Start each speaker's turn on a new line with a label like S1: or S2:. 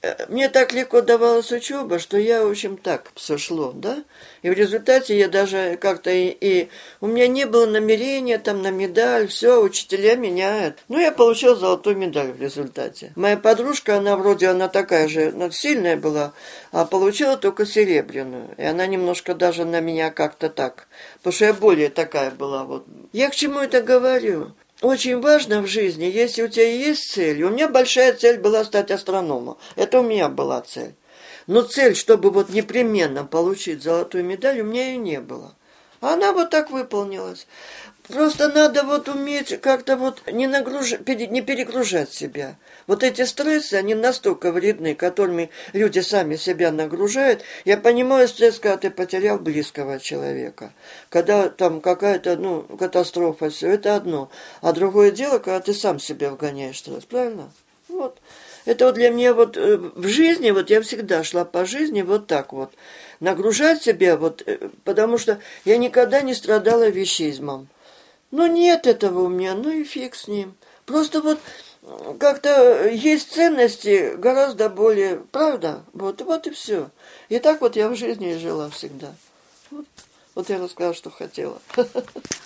S1: мне так легко давалась учеба, что я, в общем, так все шло, да. И в результате я даже как-то и у меня не было намерения там на медаль, все, учителя меняют. Ну, я получила золотую медаль в результате. Моя подружка, она такая же, сильная была, а получила только серебряную. И она немножко даже на меня как-то так, потому что я более такая была вот. Я к чему это говорю? Очень важно в жизни, если у тебя есть цель. У меня большая цель была стать астрономом. Это у меня была цель. Но цель, чтобы вот непременно получить золотую медаль, у меня ее не было. Она вот так выполнилась. Просто надо вот уметь как-то вот не перегружать себя. Вот эти стрессы, они настолько вредны, которыми люди сами себя нагружают. Я понимаю стресс, когда ты потерял близкого человека. Когда там какая-то, катастрофа, все это одно. А другое дело, когда ты сам себя вгоняешь в стресс, правильно? Вот. Это вот для меня вот в жизни, вот я всегда шла по жизни вот так вот. Нагружать себя, вот, потому что я никогда не страдала вещизмом. Ну, нет этого у меня, ну и фиг с ним. Просто вот как-то есть ценности гораздо более, правда? Вот и все. И так вот я в жизни и жила всегда. Вот я рассказала, что хотела.